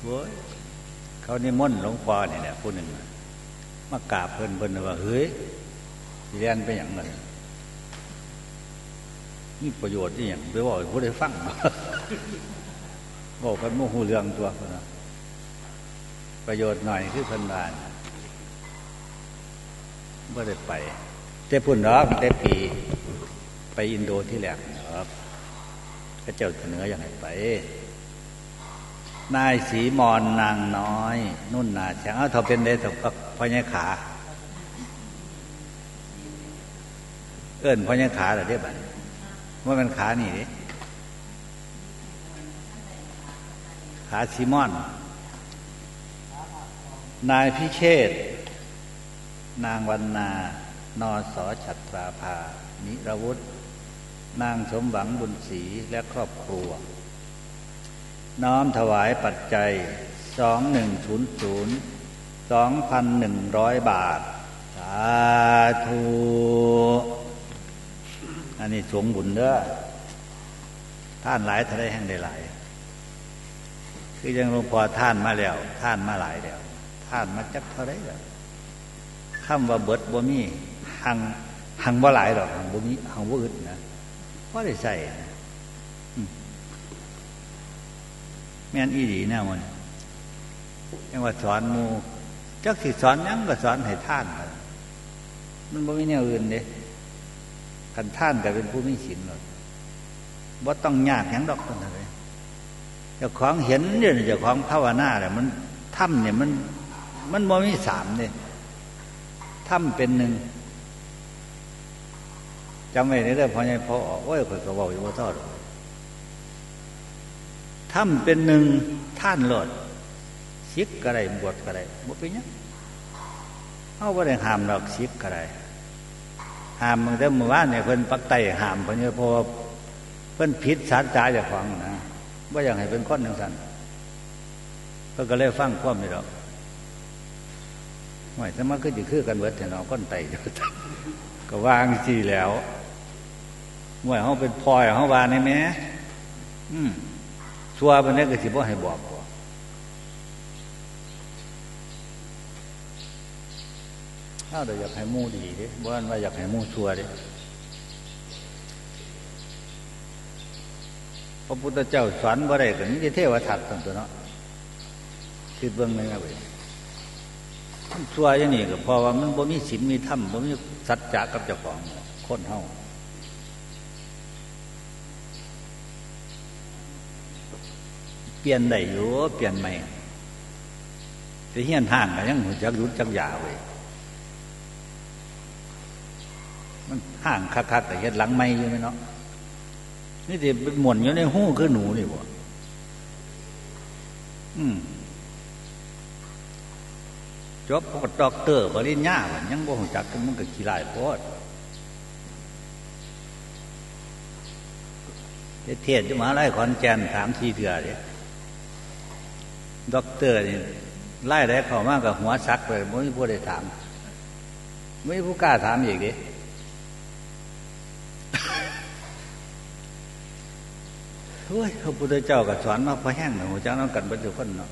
โว้ยเขานิมนต์หลวงพ่อนี่แหละผู้หนึ่งมากราบเพิ่นว่าเฮ้ยเรียนไปอย่างไรนี่ประโยชน์นี่อย่างไปบอกผู้ใดฟังบอกกันโมโหเรื่องตัวคนนั้นประโยชน์หน่อยคือพันบาทไม่ได้ไปแต่พุ่นรักแต่ปีไปอินโดที่แรกครับพระเจ้าเสนออย่างไรไปนายศรีมอนนางน้อยนุ่นนาแฉงเอาเท่าเป็นได้เท่ากับพญาขาเอิ้นพญาขาหรือเรียบร้อยว่ามันขานี่ขาศรีมอนนายพิเชษนางวรรณานอสฉัตราภานิรวุฒินางสมหวังบุญศรีและครอบครัวน้อมถวายปัจจัย 2,100 บาทสาธุอันนี้สงบุญเด้อท่านหลายท่านได้แห่งได้หลายคือยังหลวงพ่อท่านมาแล้วท่านมาหลายแล้วท่านมาจักเท่าไรแล้วคำว่าเบิดบ่มีหังบ่หลายหรอกหังบ่มีหังบ่อึดนะเพราะได้ใส่แม่นอีหลีแน่มันยังว่าสอนหมู่จักสิสอนยังก็สอนให้ท่านมันบ่มีแนวอื่นเด้คันท่านก็เป็นผู้มีศีลหมดบ่ต้องยากหยังดอกคนนั้นเลยเจ้าของเห็นเนี่ยเจ้าของภาวนาแหละมันทำเนี่ยมันบ่มีสามเนี่ยทำเป็นหนึ่งจำไว้ในเรื่องพอใหญ่พอออกโอ้ยข่อยก็เว้าอยู่บ่ท้อดอกทำเป็นหนึ่งท่านโลดศิกก็ได้บวชก็ได้บ่เป็นหยังเฮาบ่ได้ห้ามดอกศิกก็ได้ห้ามตั้งแต่เมื่อวานเนี่ยเพิ่นปักไต้ห้ามเพิ่นเพราะว่าเพิ่นผิดสัจจะเจ้าของนะบ่อยากให้เป็นคนจังซั่นเพิ่นก็เลยฟังความนี่ดอกว่าแต่มันก็สิคือกันเบิดแท้เนาะคนไต้ก็วางสิแล้วว่าเฮาเป็นพ่อเฮาว่านี่แหมชัวร์ปานนี้ก็สิบ่ให้บอกบ่ถ้าเดี๋ยวอยากให้หมู่ดีเด้บ่ว่าอยากให้หมู่ชัวร์เด้พระพุทธเจ้าสอนบ่ได้ก็มีแต่เทวทัตตั้งตัวเนาะคิดเบิ่งแม่นบ่ชัวร์อย่างนี้ก็เพราะว่ามันบ่มีศีลมีธรรมบ่มีสัจจะกับเจ้าของคนเฮาเปลี่ยนได้อยู่เปลี่ยนใหม่แต่เฮียนห่างก็ยังรู้จักหยุดจักยาเว้ยมันห่างคักๆก็เฮ็ดหลังใหม่อยู่แม่เนาะนี่สิเป็นหม่นอยู่ในหู้คือหนูนี่บ่จบพวกด็อกเตอร์ปริญญายังบ่รู้จักมันก็ขี้ร้ายโพดเทศน์อยู่มหาวิทยาลัยขอนแก่น 3-4 เทื่อเด้ด็อกเตอร์นี่ไล่ได้เข้ามาก็หัวซักเลยบ่มีผู้ใดถามบ่มีผู้กล้าถามอีกเด้โอ้ยพระพุทธเจ้าก็สอนมาพอแห้งน่ะฮู้จักนำกันเบิดทุกคนเนาะ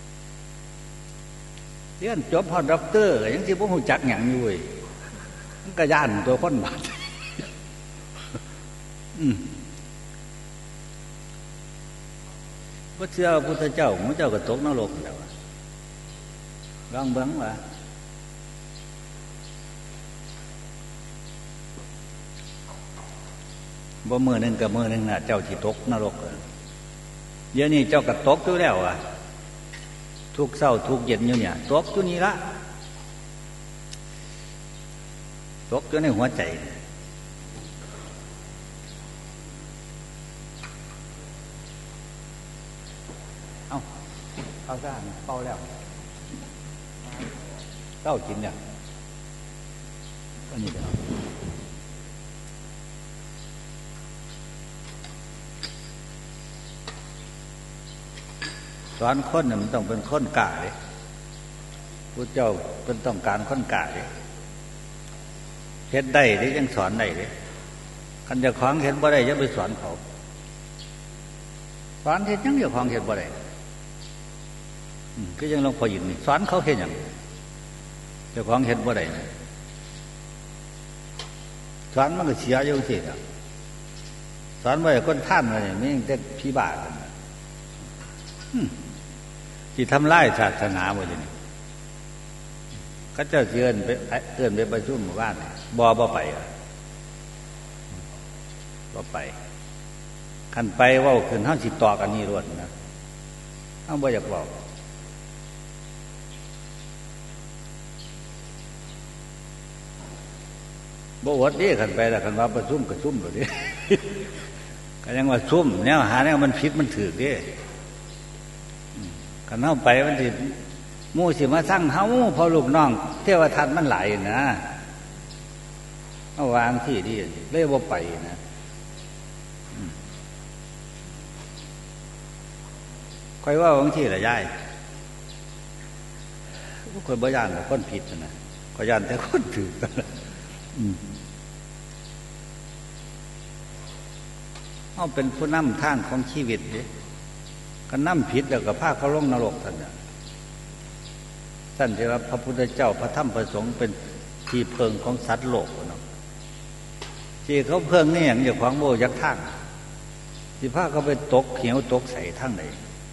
เรียนจบฮอดด็อกเตอร์ก็ยังสิบ่ฮู้จักหยังอยู่เว้ยมันก็ย้านตัวคนบาดบ่เชื่อพระพุทธเจ้าพระเจ้าก็ตกนรกแล้วลองเบิ่งว่าบ่มื้อนึงกับมื้อนึงน่ะเจ้าสิตกนรกเดี๋ยวนี้เจ้าก็ตกอยู่แล้วอ่ะทุกเช้าทุกเย็นอยู่เนี่ยตกอยู่นี่ละตกอยู่ในหัวใจเอาซะเป่าแล้วเต้ากินเนี่ยอันนี้เดี๋ยวสอนคนเนี่ยมันต้องเป็นคนกล้าเลยพระเจ้าเป็นต้องการคนกล้าเลยเฮ็ดได้หรือยังสอนได้เลยคันเจ้าของเฮ็ดบ่ได้อย่าไปสอนเขาสอนเฮ็ดยังเจ้าของเฮ็ดบ่ได้ก็ยังลงพอยินนี่สอนเขาเห็นอย่างเจ้าของเห็นบ่ได้สอนมันก็เสียอยู่สิครับสอนว่าคนท่านอะไรไม่ยังแต่พิบาทที่ทำลายศาสนาบ่อย่างนี้เขาเจ้าเชิญไปประชุมหมู่บ้านบ่ไปบ่ไปขันไปว่าขึ้นห้าสิบต่อกันนี่รวดนะเอาบ่อยากบอกบ่อดดิขันไปแล้วขันว่าประชุมก็ซุ่มตัวดิก็ยังว่าซุ่มเนี่ยหาเนี่ยมันผิดมันถือดิขันเข้าไปมันสิมู่สิมาสร้างเฮาพอลูกน้องเทวทัตมันหลายนะเอาวางที่ดิเลยบ่ไปนะคอยว่าบางทีละยายคนบ่ย่านแต่คนผิดนะก็ย่านแต่คนถือกันเอาเป็นผู้นำทางของชีวิตดิก็นำผิดแล้วก็พาเขาลงนรกท่านเนี่ยท่านที่ว่าพระพุทธเจ้าพระธรรมพระสงฆ์เป็นที่เพิงของสัตว์โลกเนาะที่เขาเพิงนี่อย่างอย่างของโบยักษ์ทางที่พาเขาไปตกเขียวตกใส่ทั้งไหน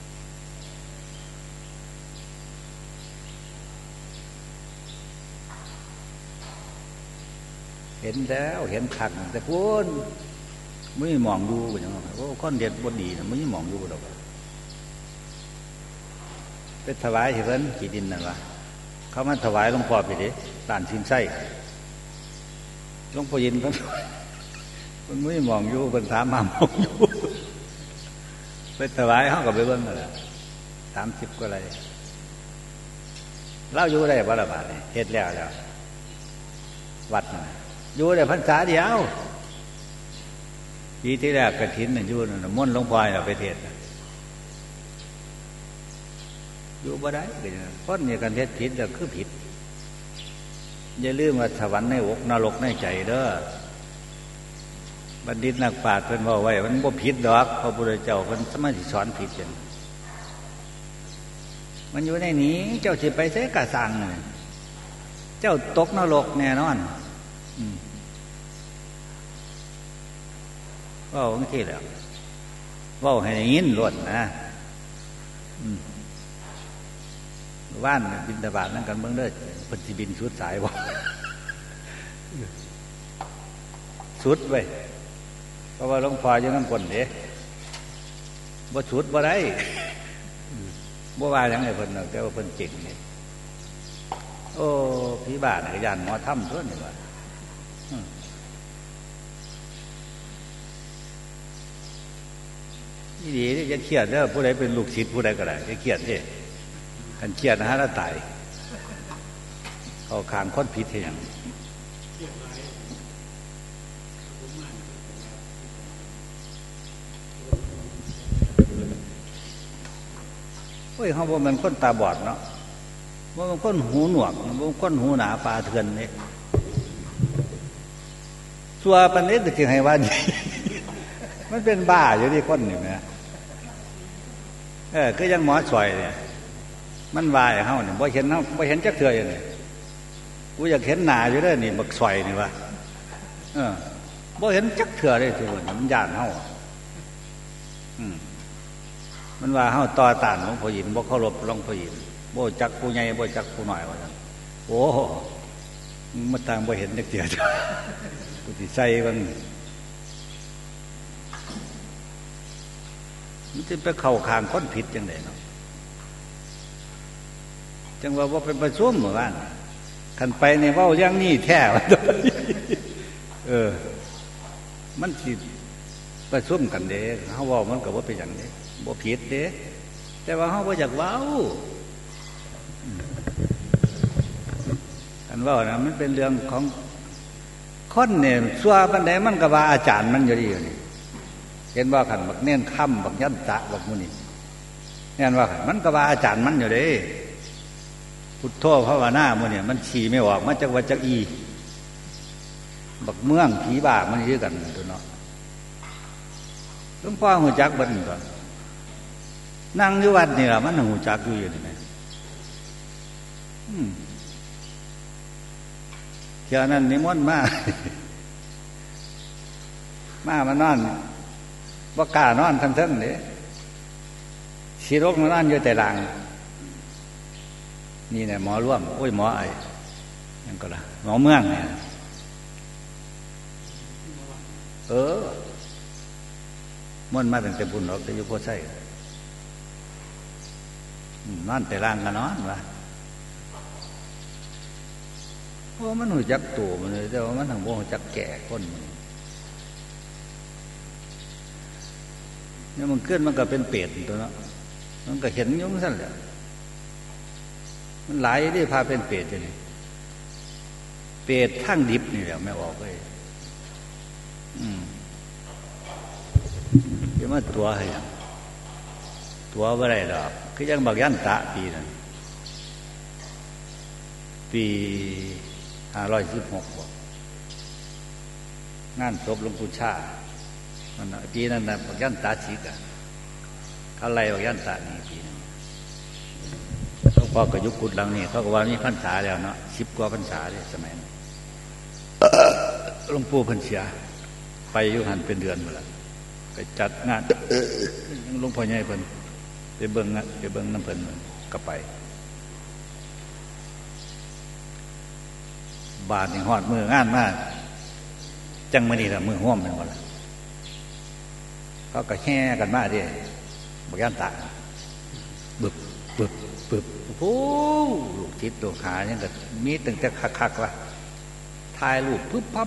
เห็นแล้วเห็นขัดแต่พูดไม่มองดูอย่างนั้นว่าก้อนเด็ดบดีนะไม่มองดูหรอกไปถวายเห็นกี่ดินนั่นวะเขามาถวายหลวงพ่อไปดิด่านสินไส้หลวงพ่อยินมันไม่มองอยู่เป็นถามมามองอยู่ไปถวายเขาก็ไปเบิ้งอะไร30ก็อะไรเล่าอยู่ได้บ้าละบาทเฮ็ดแล้ววัดอยู่ได้พรรษาเดียวปีที่แรกกฐินน่ะอยู่น่ะม่วนหลวงพ่อเราไปเทศอยู่บ่ได้คนนี่กันเทศผิดแล้วคือผิดอย่าลืมว่าสวรรค์ในอกนรกในใจเด้อบัณฑิตนักปราชญ์เพิ่นว่าไว้มันบ่ผิดดอกพระพุทธเจ้าเพิ่นสมาสิสอนผิดจังมันอยู่ในนี้เจ้าสิไปเสกะสั่งเจ้าตกนรกแน่นอนว่าบางทีแล้วว่าให้ยินล้วนนะว่านบินตบาทนั่งกันเบื้องเด้อปฏิบินชุดสายบ่ชุดไว้เพราะว่าหลวงพ่ออยู่นั่งคนเด้บ่ชุดบ่ได้บ่ว่าอย่างไรเพิ่นแต่ว่าเพิ่นเก่งนี่โอ้พี่บ้านก็ย่านหมอถ้ำทั่วนี่ว่านี่ดีที่จะเครียดเด้อผู้ใดเป็นลูกศิษย์ผู้ใดก็ได้จะเครียดดิกันเครียดนะฮะแล้วตายเอาคางค้นผิดเองเฮ้ยเขาบอกมันคนตาบอดเนาะว่ามันคนหูหนวกมันคนหูหนาปลาเถื่อนนี่ชัวปันนี้จะให้ว่าดีมันเป็นบ้าอยู่ที่คนนี่นะก็ยังหมอสวยเนี่ยมันวายเฮาเนี่ยบ่เห็นเฮาบ่เห็นจักเทื่ออยู่นี่กูอยากเห็นหน้าอยู่เด้อนี่บักสวยนี่วะบ่เห็นจักเทื่อเลยทุกคนมันย่านเฮามันว่าเฮาต่อต้านหลวงพ่อหยินบ่เคารพหลวงพ่อหยินบ่จักผู้ใหญ่บ่จักผู้น้อยว่าซั่นโอ้มันต่างบ่เห็นจักเทื่อกูสิใส่มันจะไปเข้าข้างคนผิดจังได๋เนาะจังว่าเป็นประชุมหมู่บ้านคันไปในเว้าเรื่องนี้แท้ว่ามันสิประชุมกันเด้เฮาเว้ามันก็บ่เป็นหยังเด้บ่ผิดเด้แต่ว่าเฮาบ่อยากเว้าอันเว้านะมันเป็นเรื่องของคนเนี่ยซัวปานใดมันก็ว่าอาจารย์มันอยู่ดีอยู่นี่เห็นว่าคันบักเน้นค่ำบักยันตะบักมื้อนี้แม่นว่าคันมันก็ว่าอาจารย์มันอยู่เด้พุทโธภาวนามื้อนี้มันฉี่ไม่ออกมันจักว่าจักอีบักเมืองผีบ้ามันอยู่กันตัวเนาะหลวงพ่อหูจักเบิ่นตัวนั่งอยู่วัดนี่ล่ะมันหูจักอยู่นี่แหมเจ้านั้นนิมนต์มามันนอนบ่กล้านอนทั้งๆเด้สิรกมานอนอยู่แต่หลังนี่แหละหมอร่วมโอ้ยหมอไอ้ยังก็ล่ะหมอเมืองเนี่ยม่วนมาตั้งแต่บุญหรอกแต่อยู่โพไส้นอนแต่ล่างก็นอนวะเพราะมันหูจักตัวมันเลยแต่ว่ามันทั้งโมหูจักแก่คนเนี่ยมันขึ้นมันก็เป็นเปรตตัวเนาะมันก็เห็นยุ่งสั้นแหละมันหลายที่พาเป็นเปรตเลยเปรตทั้งดิบนี่แหละไม่ออกเลยเดี๋ยวมาตัวให้ตัวอะไรหรอกคือยังบอกยันตะปีนั้นปี516บอกงานศพหลวงปู่ชามันปีนั้นนะบอกยันตะฉีกะเขาไล่บอกยันตะนี่ปีนั้นเขาพอกับยุคกุดหลังนี่เขาก็ว่ามีพรรษาแล้วเนาะ10 กว่าพรรษาเลยสมัยนั้นหลวงปู่เพิ่นเสียไปอยู่หันเป็นเดือนหมดแล้วไปจัดงานหลวงพ่อใหญ่เพิ่นไปเบิ่งน้ำเพิ่นก็ไปบาทนี่ฮอดมืองานมากจังมื้อนี้ล่ะมือห้อมแม่นบ่ล่ะเขาก็แห่กันมาดิบ่ย่านตาบึบโอ้ลูกจิตลูกหายังก็มีตั้งแต่คักๆว่าถ่ายรูปปึ๊บปั๊บ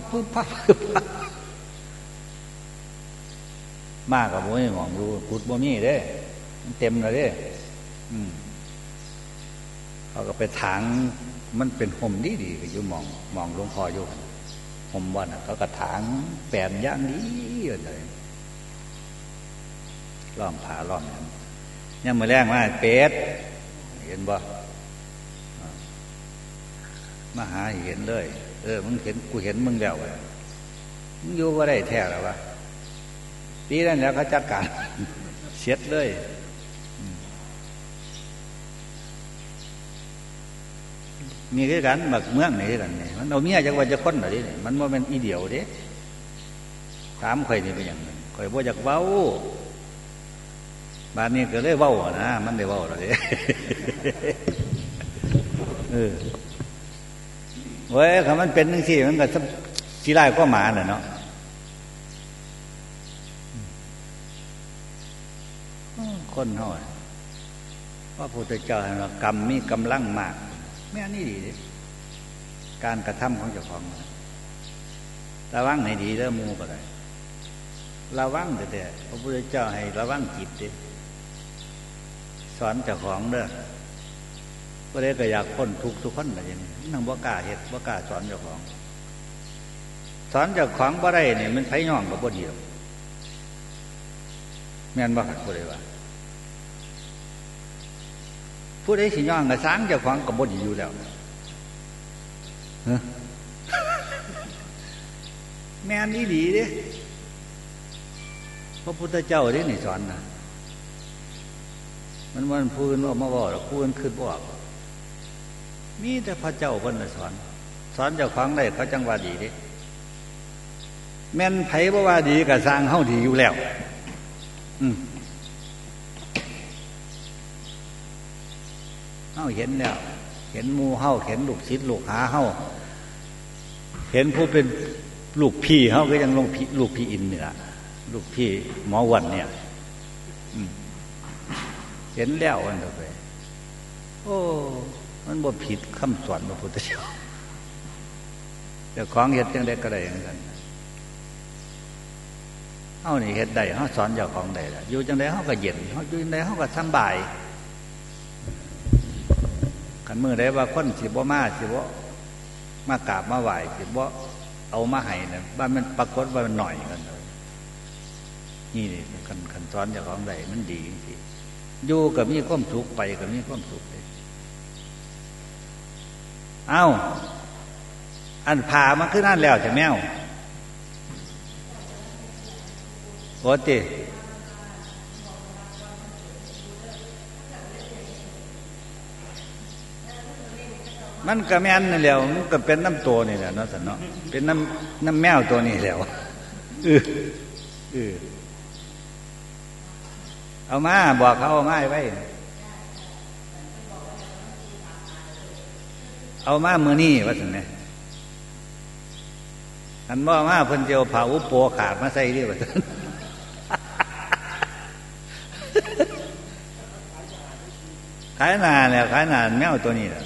มากกับบ่มีหมองดูกุดบ่มีเด้มันเต็มแล้วเด้เขาก็ไปถางมันเป็นห่มดีๆอยู่มองหลวงพ่ออยู่ห่มบ่น่ะเขาก็ถางแปลนอย่างดีเลยล้อมผาล้อมนั้นยังมื้อแรงมาเป็ดเห็นบ่มาหาเห็นเลยมึงเห็นกูเห็นมึงแล้วมึงอยู่บ่ได้แท้แล้ววะปีนั้นแล้วเขาจัดการเสียดเลยมีคือกันบักเมืองนี่คือกันนี่มันเอาเมียจักว่าจะคนเหรอดิมันบ่แม่นอีเดียวเด้ถามข่อยนี่เป็นหยังข่อยบ่อยากเว้าบ้านนี้ก็เลยเว้านะมันได้เว้าแล้วเด้เว้ยถ้ามันเป็นจังซี่มันก็สิร้ายกว่าหมาน่ะเนาะคนเฮาพระพุทธเจ้าให้ว่ากรรมมีกำลังมากแม่นี่ดีการกระทำของเจ้าของระวังให้ดีแล้วมูก็ได้ระวังแต่พระพุทธเจ้าให้ระวังจิตดิสอนเจ้าของเด้อก็ได้ก็อยากพ้นทุกข์ทุกคนแบบนี้นั่งบ่กล้าเฮ็ดบ่กล้าสอนเจ้าของบ่ได้เนี่ยมันไผย่องกับบ่ดีแม่นบ่ครับผู้ใดว่าผู้ใดสิย่องกับสร้างเจ้าของกับบ่ดีอยู่แล้วแม่นอีหลีเด้พระพุทธเจ้าเด้นี่สอนนะมันพูนออกมาบอกพูนขึ้นบอกมีแต่พระเจ้าเพิ่นน่ะสอนเจ้าของได้เขาจังว่าดีเด้แม่นไผบ่ว่าดีก็สร้างเฮาดีอยู่แล้วเฮาเห็นแล้วเห็นหมู่เฮาเห็นลูกศิษย์ลูกหาเฮาเห็นผู้เป็นลูกพี่เฮาก็ยังลูกพี่อินเหนือลูกพี่หมอวันเนี่ยเห็นแล้วอันต่อไปโอ้มันบ่ผิดคำสอนพระพุทธเจ้าแต่ของเฮ็ดจังได๋ก็ได้อย่างนั้นเฮานี่เฮ็ดได้เฮาสอนเจ้าของได้ล่ะอยู่จังได๋เฮาก็เย็นเฮาอยู่จังได๋เฮาก็สบายคันมื้อใดว่าคนสิบ่มาสิบ่มากราบมาไหว้สิบ่เอามาให้น่ะบ้านมันปรากฏว่ามันหน่อยกันนี่คันสอนเจ้าของได้มันดีจริงๆอยู่ก็มีความสุขไปก็มีความสุขเอ้าอันพามาขึ้นนั่นแล้วจะแมวโอ้ติมันก็แม่นนี่แหละมันก็เป็นน้ำตัวนี่แหละเนาะสันเนาะเป็นน้ำแมวตัวนี้แล้วเอามาบอกเขาเอามาไว้เอามามือนี่ว่าสันเนี่ยอันว่ามาเพิ่นเจียวผ่าอุปโภขาดมาใส่ดิว่าสันขายนาแล้วขายนาแมวตัวนี้แหละ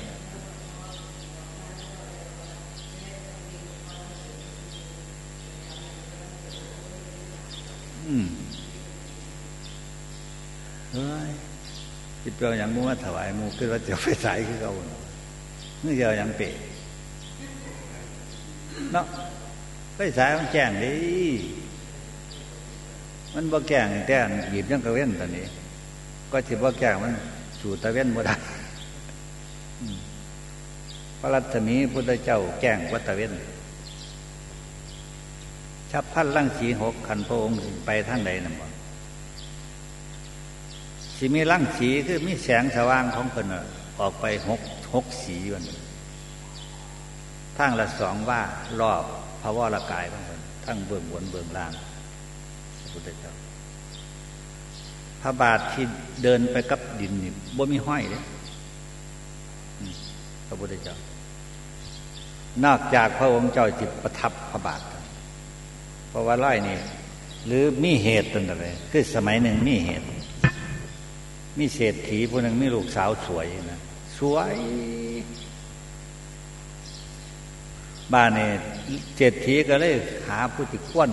เฮ้ยจิตเปล่าอย่างมูมาถวายมูคือว่าจะไปใส่คือเขานี่เดียวอย่างเปะเนาะไปใส่มันแจ้งดิมันบ่แก่งแต่หยิบยังกระเว้นตอนนี้ก็ถือว่าแก่งมันสู่ตะเว้นบ่ได้พระรัตมีพุทธเจ้าแก่งวัดตะเว้นชับพันลังสีหกขันพระองค์ไปทางใดนั่นบ่สีมีลังสีคือมีแสงสว่างของเพิ่นออกไปหกสีวันทางละสองว่ารอบพระวรกายของเพิ่นทั้งเบื้องบนเบื้องล่างพระพุทธเจ้าพระบาทที่เดินไปกับดินนี่บ่มีห้อยเลยพระพุทธเจ้านอกจากพระองค์เจ้าจิตประทับพระบาทเพราะว่าไล่นี่หรือมีเหตุตั้งแต่ไหนคือสมัยหนึ่งมีเหตุมีเศรษฐีผู้หนึ่งมีลูกสาวสวยนะสวยบ้านนี่เศรษฐีก็เลยหาผู้ที่ควน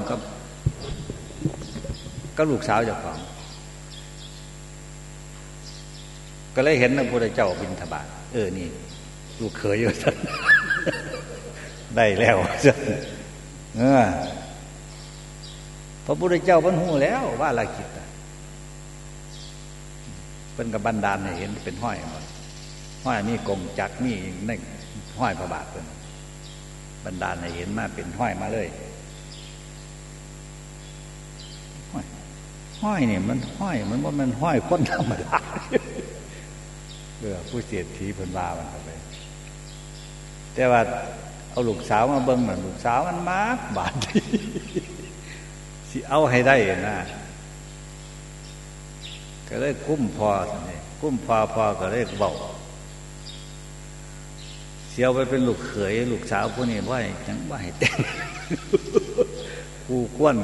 ก็ลูกสาวเจ้าของก็เลยเห็นพระพุทธเจ้าบิณฑบาตนี่ลูกเขยอยู่ท่านได้แล้วท่านพระพุทธเจ้าบรรลุแล้วว่าละกิจเป็นกับบันดาลให้เห็นเป็นห้อยห้อยมีกงจักรมีนั่นห้อยพระบาทเป็นบันดาลให้เห็นมาเป็นห้อยมาเลยห้อยเนี่ยมันห้อยมันว่ามันห้อยคนธรรมดาผู้เสียทีเพิ่นว่ามันไปแต่ว่าเอาลูกสาวมาเบิ่งเหมือนลูกสาวมันมากบาดสิเอาให้ได้นะก็เลยคุ้มพอท่านนี่คุ้มพอก็เลยเบาเสียวไปเป็นลูกเขยลูกสาวผู้นี้ว่าจังว่าให้แต่งผู้ควน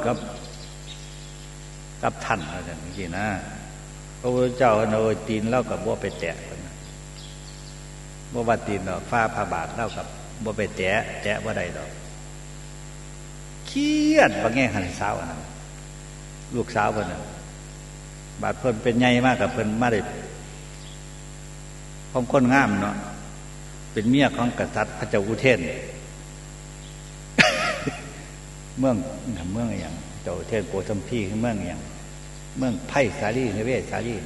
กับท่านอะไรอย่างนี้นะพระพุทธเจ้าเอาตีนเล่ากับบ่ไปแตะบ่ว่าตีนดอกฟ้าพระบาทเล่ากับบ่ไปแตะบ่ได้ดอกเครียดว่าแง่หันสาวอันนั้นลูกสาวเพิ่นบาดเพิ่นเป็นใหญ่มากกับเพิ่นมาได้พร้อมคนงามเนาะเป็นเมียของกษัตริย์พระเจ้าอุเทนเมืองอย่างเจ้าอุเทนโกสัมพีคือเมืองอย่างเมืองไผ่สาลีเวสาลี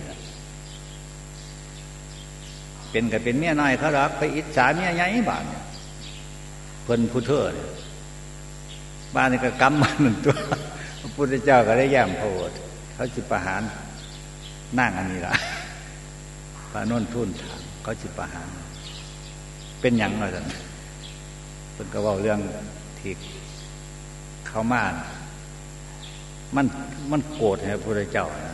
เป็นกับเป็นเมียน้อยเขารักไปอิจฉาเมียใหญ่บ้านเพิ่นผู้เถิดบ้านนี่ก็กำมันตัวพระพุทธเจ้าก็ได้แย้มพระโอษฐ์เขาจิประหารนั่งอันนี้ล่ะพระนนทุนถามเขาจิประหารเป็นหยังไงท่านเพิ่นก็เว้าเรื่องที่เขามามันโกรธให้พระพุทธเจ้านะ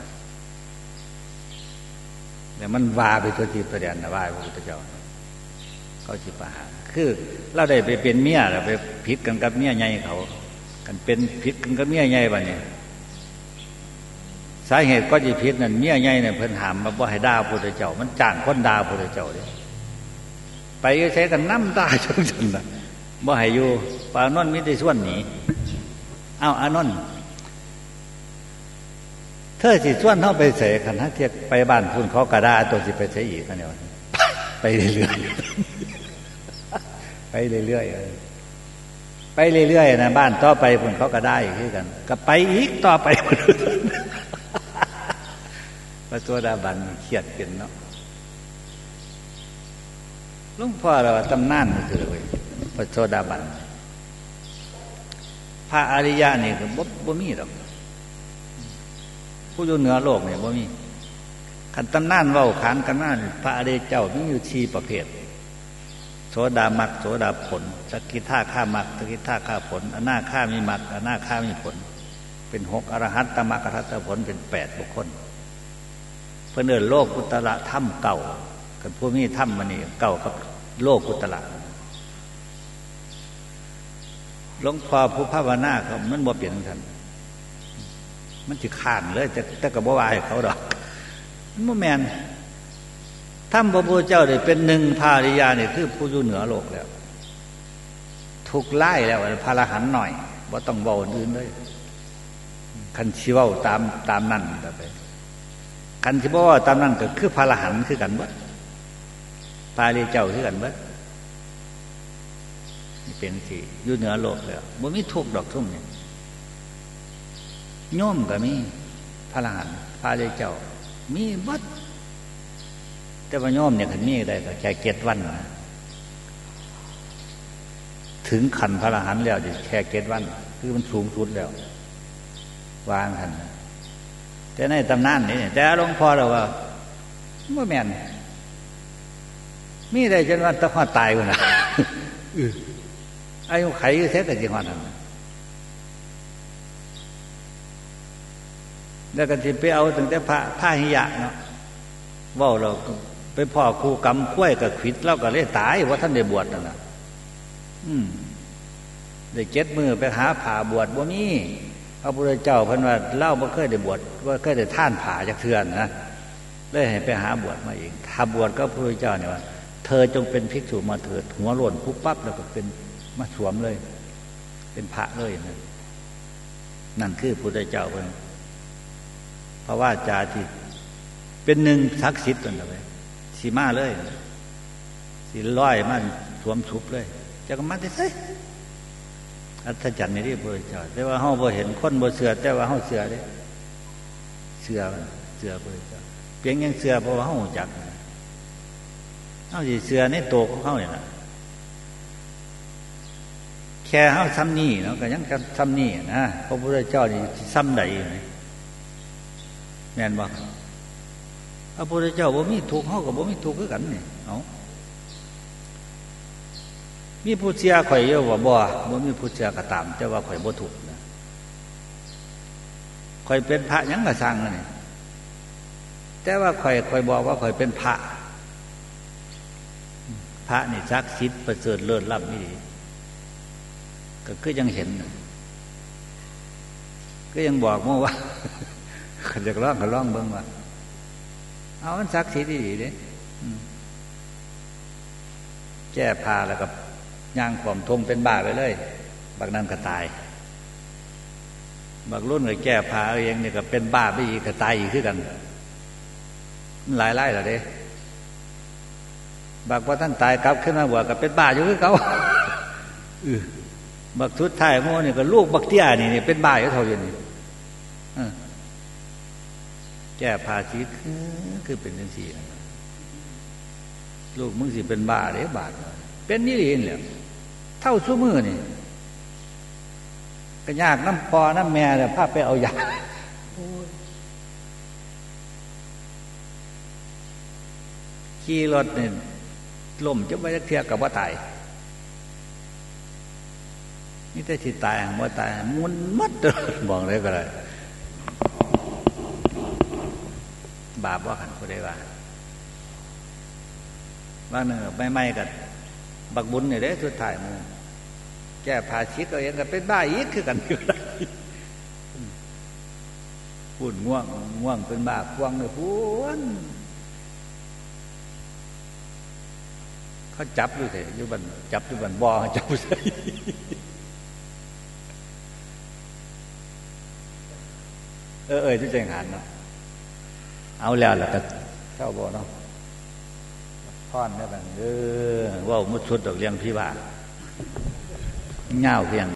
แต่มันวาไปตัวทีประเด็นนะว่าพระพุทธเจ้าเขาจิประหารคือเราได้ไปเป็นเมียเราไปผิดกันกับเมียใหญ่เขากันเป็นผิดกันกับเมียใหญ่บ้านนี้สาเหตุก็จะผิดนั่นเมียใหญ่เนี่ยเพิ่นหามมาบ่ให้ด่าพระพุทธเจ้ามันจ้างคนด่าพระพุทธเจ้าเลยไปใช้กันน้ำตาจนน่ะบ่ให้อยู่ปานนท์มิได้ส่วนหนีเอาอานนท์เธอสิส่วนเฮาไปเสยคันฮักเทียไปบ้านพุ่นเขากระดาตัวสิไปเสยอีกกันเนี่ยไปเรื่อยๆไปเรื่อยๆไปเรื่อยๆนะบ้านต่อไปพุ่นเขาก็ได้คือกันก็ไปอีกต่อไปพระโสดาบันเครียดเป็นเนาะหลวงพ่อเราตำนานมันคืออะไรพระโสดาบันพระอริยะนี่ก็บ่มีหรอกผู้อยู่เหนือโลกเนี่ยบ่มีขันตำนานเว้าขานกันมาพระอริยเจ้ามีอยู่4ประเภทโสดามรรคโสดาผลสกิทาข้ามรรคสกิทาข้าผลอนาคามีมรรคอนาคามีผลเป็น6อรหัตตมรรคอรหัตตผลเป็น8บุคคลเพิ่นเอิ้นโลกุตระธรรมเก่ากับผู้มีธรรมมันนี่เก่ากับโลกุตระหลวงพ่อผู้ภาวนาเขามันบ่เปลี่ยนกันมันสิข้านเลยแต่ก็บ่ว่าให้เขาดอกมันบ่แม่นธรรมพระพุทธเจ้าได้เป็นหนึ่งพระอริยานี่คือผู้อยู่เหนือโลกแล้วทุกไล่แล้วพระอรหันต์หน่อยบ่ต้องเว้าอื่นเลยคันสิเว้าตามนั้นต่อไปคันสิบ่ว่าตามนั้นก็คือพระอรหันต์คือกันเบิดพระอริยเจ้าคือกันเบิดนี่เป็นสิอยู่เหนือโลกแล้วบ่มีทุกข์ดอกทุ่มนี่โยมก็มีพระอรหันต์พระอริยเจ้ามีเบิดแต่ว่าโยมเนี่ยคันมีได้ก็แค่7 วันนะถึงขันพระอรหันต์แล้วแค่7 วันคือมันสูงสุดแล้ววางขันแต่ในตำนานนี่แต่หลวงพ่อเราว่าไม่แม่นมีได้จนวันต้องตายกูนะอายุไขอยู่แท้แต่จริงวันนั้นแล้วก็ที่ไปเอาตั้งแต่พระหิยะเนาะว่าเราไปพ่อครูกรรมคุ้ยกับขิดแล้วก็เลยตายว่าท่านได้บวชนั่นนะได้7 มื้อไปหาผ่าบวชบ่มีพระพุทธเจ้าเพิ่นว่าเล่าบ่เคยได้บวชว่าเคยได้ท่านผ่าจักเทื่อนะเลยให้ไปหาบวชมาเองถ้าบวชก็พระพุทธเจ้าเนี่ยว่าเธอจงเป็นภิกษุมาเถิดหัวโล้นปุ๊บปั๊บแล้วก็เป็นมาสวมเลยเป็นพระเลยนั่นคือพระพุทธเจ้าเพิ่นเพราะว่าจาที่เป็นหนึ่งศักดิ์สิทธิ์นั่นแหละสิมาเลยสิร้อยมันสวมชุบเลยจักมาได้ไสอัศจรรย์ในที่พระพุทธเจ้าแต่ว่าเฮาบ่เห็นคนบ่เชื่อแต่ว่าเฮาเชื่อเด้เชื่อพระพุทธเจ้าเพียงยังเชื่อเพราะว่าเฮารู้จักเฮาสิเชื่อในตัวของเฮานี่ล่ะแค่เฮาซ้ำนี้เนาะก็ยังซ้ำนี้นะพระพุทธเจ้านี่ซ้ำใดแม่นบ่พระพุทธเจ้าบ่มีทุกข์เฮาก็บ่มีทุกข์คือกันนี่เอามีผู้เชื่อข่อยอยู่ว่าบ่มีผู้เชื่อก็ตามแต่ว่าข่อยบ่ทุกข์นะข่อยเป็นพระหยังก็สร้างนั่นนี่แต่ว่าข่อยบอกว่าข่อยเป็นพระนี่ศักดิ์สิทธิ์ประเสริฐเลิศล้ำนี่ดีก็คือยังเห็นก็ยังบอกว่าขันจะร้องก็ร้องเบิ่งว่าเอามันศักดิ์สิทธิ์ดีเด้แก้ผ้าแล้วก็ย่างความทงเป็นบ้าไปเลยบักนั้นก็ตายบักรุ่นก็แก้ผ้าเองเนี่ยก็เป็นบ้าไปอีกก็ตายอีกคือกันมันหลายไล่แล้วเด้บักว่าท่านตายกลับขึ้นมาบวชก็เป็นบ้าอยู่คือเขาบักทุดท้ายโม่เนี่ยก็ลูกบักเตี้ยนี่เป็นบ้าอยู่เท่าอยู่นี่แก้ผ้าชีวิตคือเป็นจังซี่ลูกมึงสิเป็นบ้าเด้บาดเป็นนี่เองแหละเท่าซุมื้อนี่ก็ยากน้ำพอน้ำแม่เนี่ยพาไปเอายาขี่รถเนี่ยล้มจะไม่ได้เทียกับว่าตายนี่แต่ที่ตายว่าตายมุนมัดบอกเลยก็เลยบาปว่าขันผู้ใดว่าเนื้อไม่กันบักบุญเนี่ยได้สุดท้ายมึงแก้ผ่าชิดก็ยังกันเป็นบ้าอีกคือกันอยู่ได้พูดง่วงเป็นบ้าพวงเลยพูนเขาจับอยู่เถอะอยู่บันจับอยู่บันบ่อจับใส่ที่ใจหันเนาะเอาแล้วก็เข้าบ่อเนาะพ่อนได้บ้างว่ามุดชุดดอกเลี้ยงพี่ว่าเงาเพียง